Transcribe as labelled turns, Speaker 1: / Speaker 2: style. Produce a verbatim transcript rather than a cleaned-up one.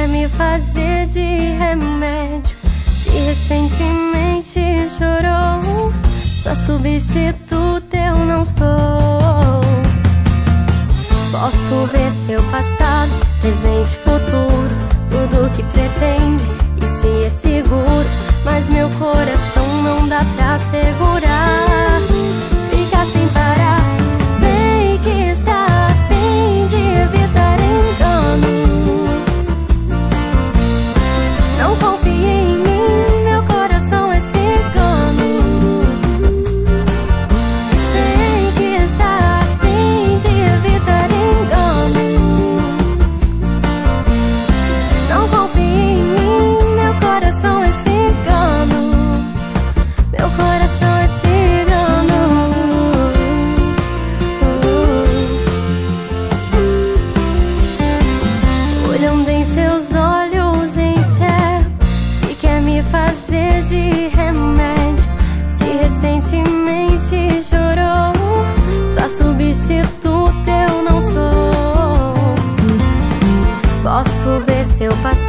Speaker 1: quer me fazer de remédio. Se recentemente chorou, sua substituta eu não sou. Posso ver seu passado, presente e futuro, tudo que pretende e se é seguro, mas meu coração não dá pra segurar. Fica sem parar, sei que está a fim de evitar engano. Não confie em mim, meu coração é cigano. Sei que está a fim de evitar engano. Não confie em mim, meu coração é cigano. Meu coração é cigano. Olhando em seus olhos enxergo que quer me fazer de remédio. Se recentemente chorou, sua substituta eu não sou. Posso ver seu passado,